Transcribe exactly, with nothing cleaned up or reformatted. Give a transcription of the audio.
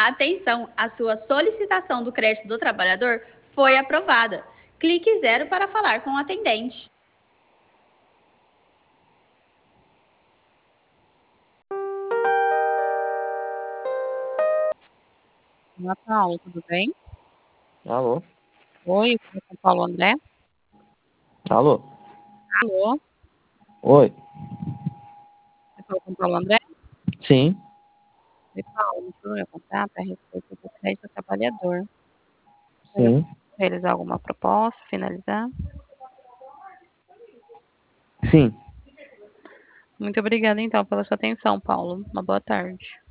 Atenção, a sua solicitação do crédito do trabalhador foi aprovada. Clique zero para falar com o atendente. Olá, Paulo, tudo bem? Alô? Oi, eu sou Paulo André. Alô? Alô? Oi? Eu sou com Paulo André? Sim. Oi, Paulo, o meu contato é a respeito do crédito ao trabalhador. Você Sim. realizar alguma proposta, finalizar? Sim. Muito obrigada, então, pela sua atenção, Paulo. Uma boa tarde.